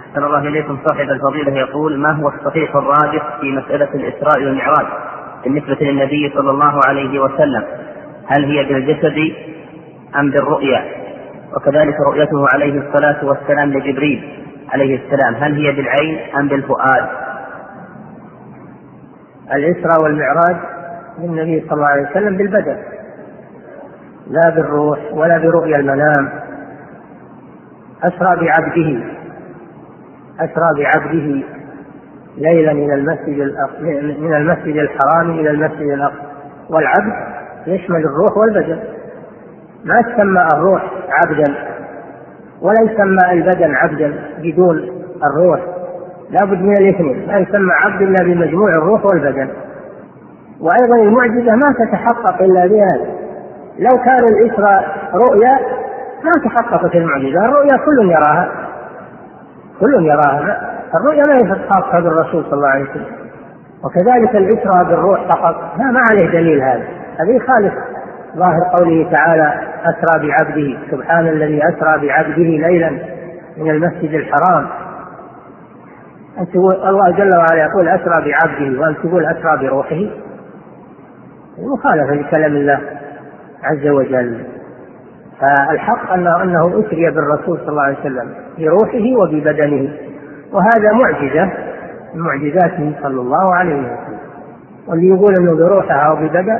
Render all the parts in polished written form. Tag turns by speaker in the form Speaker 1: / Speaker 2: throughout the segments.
Speaker 1: أحسن الله إليكم. صاحب الفضيلة يقول: ما هو الصحيح الراجح في مسألة الإسراء والمعراج بالنسبة للنبي صلى الله عليه وسلم؟ هل هي بالجسد أم بالرؤيا؟ وكذلك رؤيته عليه الصلاة والسلام لجبريل عليه السلام، هل هي بالعين أم بالفؤاد؟
Speaker 2: الإسراء والمعراج للنبي صلى الله عليه وسلم بالبدن، لا بالروح ولا برؤيا المنام. أسرى بعبده ليلا من المسجد الحرام إلى المسجد الأقصى. والعبد يشمل الروح والبدن، ما تسمى الروح عبدا ولا يسمى البدن عبدا بدون الروح، لا بد من الاثنين، لا يسمى عبد إلا بمجموع الروح والبدن. وأيضا المعجزة ما تتحقق إلا بهذا. لو كان الإسراء رؤيا ما تحققت المعجزة. الرؤيا كل يراها، الرؤيا ليست خاصة بالرسول صلى الله عليه وسلم. وكذلك الإسراء بالروح فقط ما عليه دليل، هذه خالف ظاهر قوله تعالى: أسرى بعبده، سبحان الذي أسرى بعبده ليلا من المسجد الحرام. الله جل وعلا يقول أسرى بعبده، وأن تقول أسرى بروحه، مخالفة لكلام الله عز وجل. فالحق أنه أسري بالرسول صلى الله عليه وسلم بروحه وببدنه، وهذا معجزة من معجزاته صلى الله عليه وسلم. واللي يقول أنه بروحه أو ببدن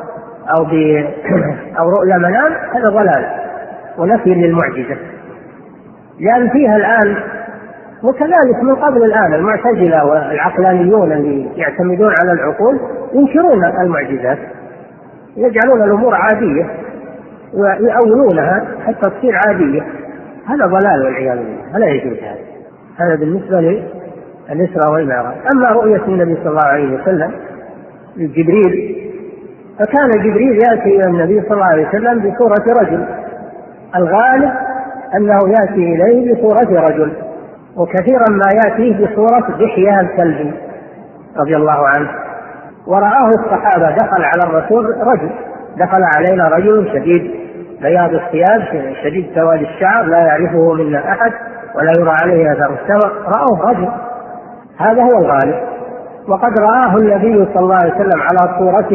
Speaker 2: أو رؤيا منام هذا ضلال ونفي للمعجزة، لأن فيها الآن، وكذلك من قبل الآن، المعتزلة والعقلانيون اللي يعتمدون على العقول ينكرون المعجزات، يجعلون الأمور عادية ويؤولونها حتى تصير عادية. هذا ضلال والعياذ بالله، لا يجوز هذا بالنسبة للإسراء والمعراج. أما رؤية النبي صلى الله عليه وسلم لجبريل، فكان جبريل يأتي إلى النبي صلى الله عليه وسلم بصورة رجل، الغالب أنه يأتي إليه بصورة رجل، وكثيرا ما يأتيه بصورة دحية الكلبي رضي الله عنه. ورآه الصحابة، دخل على الرسول رجل، دخل علينا رجل شديد بياض الثياب شديد سواد الشعر لا يعرفه منا أحد ولا يرى عليه أثر السفر، رآه رجل، هذا هو الغالب. وقد رآه النبي صلى الله عليه وسلم على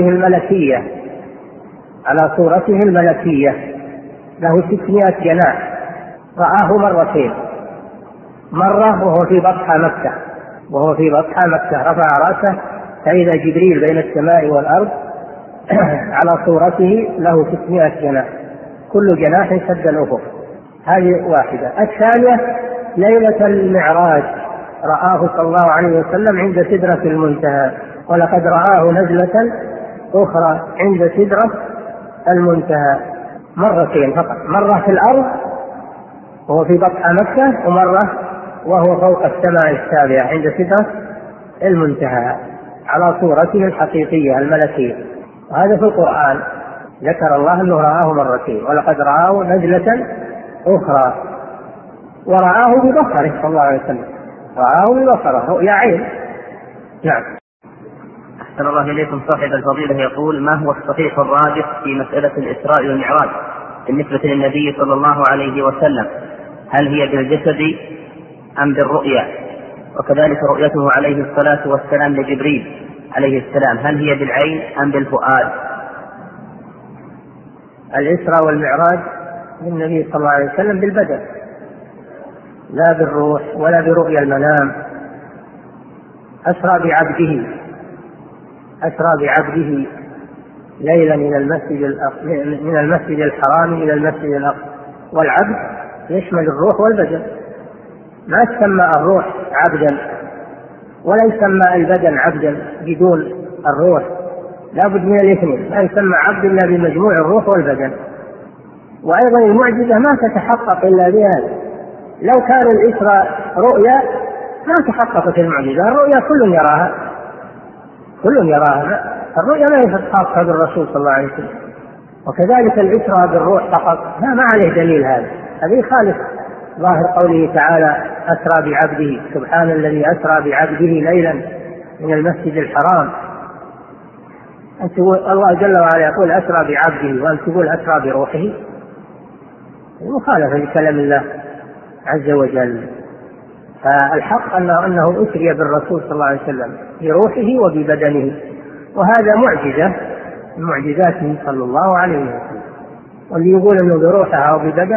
Speaker 2: صورته الملكية، له 600 جناح، رآه مرتين، مرة وهو في بطحى مكة، رفع رأسه فإذا جبريل بين السماء والأرض على صورته له 600 جناح، كل جناح سد الأفق. هذه واحدة. الثانية ليلة المعراج، رآه صلى الله عليه وسلم عند سدرة المنتهى، ولقد رآه نزلة أخرى عند سدرة المنتهى، مرتين فقط، مرة في الأرض وهو في بطحى مكة، ومرة وهو فوق السماء السابعة عند سدرة المنتهى على صورته الحقيقية الملكية. وهذا في القرآن ذكر الله أنه رآه مرتين، ولقد رآه نزلة أخرى، ورآه ببصره صلى الله عليه وسلم، رآه ببصره رؤيا عين. نعم.
Speaker 1: أحسن الله إليكم. صاحب الفضيلة يقول: ما هو الصحيح الراجح في مسألة الإسراء والمعراج بالنسبة للنبي صلى الله عليه وسلم؟ هل هي بالجسد أم بالرؤيا؟ وكذلك رؤيته عليه الصلاة والسلام لجبريل عليه السلام، هل هي بالعين أم بالفؤاد؟
Speaker 2: الإسراء والمعراج للنبي صلى الله عليه وسلم بالبدن، لا بالروح ولا برؤيا المنام. أسرى بعبده ليلا من المسجد الحرام إلى المسجد الأقصى. والعبد يشمل الروح والبدن، ما تسمى الروح عبدا ولا يسمى البدن عبدا بدون الروح، لا بد من الاثنين، لا يسمى عبد إلا بمجموع الروح والبدن. وأيضا المعجزة ما تتحقق إلا بهذا. لو كان الإسراء رؤيا ما تحققت المعجزة. الرؤيا كل يراها، الرؤيا ليست خاصة بالرسول صلى الله عليه وسلم. وكذلك الإسراء بالروح فقط ما عليه دليل، هذه خالف ظاهر قوله تعالى: أسرى بعبده، سبحان الذي أسرى بعبده ليلا من المسجد الحرام. الله جل وعلا يقول أسرى بعبده، وأن تقول أسرى بروحه، مخالفة لكلام الله عز وجل. فالحق أنه أسري بالرسول صلى الله عليه وسلم بروحه وببدنه، وهذا معجزة من معجزاته صلى الله عليه وسلم. واللي يقول أنه بروحه أو ببدن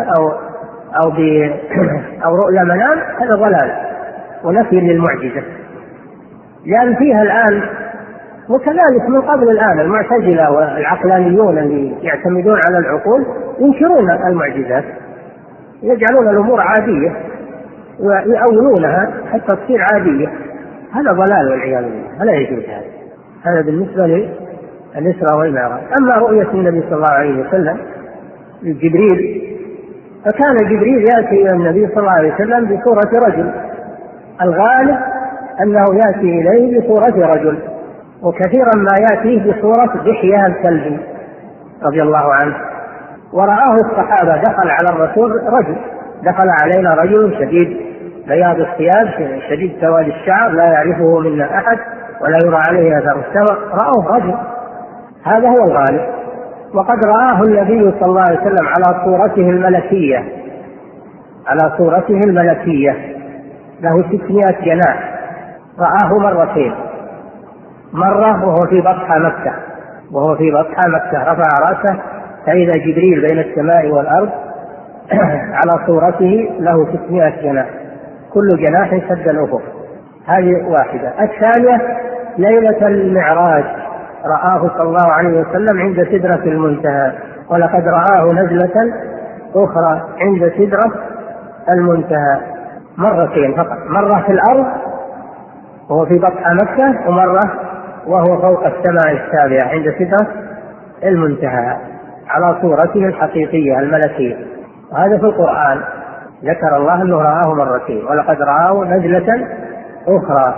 Speaker 2: أو رؤيا منام هذا ضلال ونفي للمعجزة، لأن فيها الآن وكذلك من قبل الآن المعتزلة والعقلانيون اللي يعتمدون على العقول ينكرون المعجزات، يجعلون الأمور عادية ويؤولونها حتى تصير عادية. هذا ضلال والعياذ بالله، لا يجوز هذا بالنسبة للإسراء والمعراج. أما رؤية النبي صلى الله عليه وسلم لجبريل، فكان جبريل يأتي إلى النبي صلى الله عليه وسلم بصورة رجل، الغالب أنه يأتي إليه بصورة رجل، وكثيرا ما يأتيه بصورة دحية الكلبي رضي الله عنه. ورآه الصحابة، دخل على الرسول رجل، دخل علينا رجل شديد بياض الثياب شديد سواد الشعر لا يعرفه منا أحد ولا يرى عليه أثر السفر، رآه رجل، هذا هو الغالب. وقد رآه النبي صلى الله عليه وسلم على صورته الملكية، على صورته الملكية، له 600 جناح، رآه مرتين، مرة وهو في بطحة مكة، رفع رأسه فإذا جبريل بين السماء والأرض على صورته له 600 جناح، كل جناح سد الأفق. هذه واحدة. الثانية ليلة المعراج رآه صلى الله عليه وسلم عند سدرة المنتهى، ولقد رآه نزلة أخرى عند سدرة المنتهى، مرتين فقط، مرة في الأرض وهو في بطحة مكة، ومرة وهو فوق السماء السابعة عند سدرة المنتهى على صورته الحقيقية الملكية. وهذا في القرآن ذكر الله أنه رآه مرتين، ولقد رآه نزلة أخرى،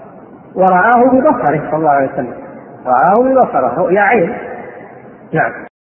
Speaker 2: ورآه ببصره صلى الله عليه وسلم، رآه ببصره رؤيا عين. نعم.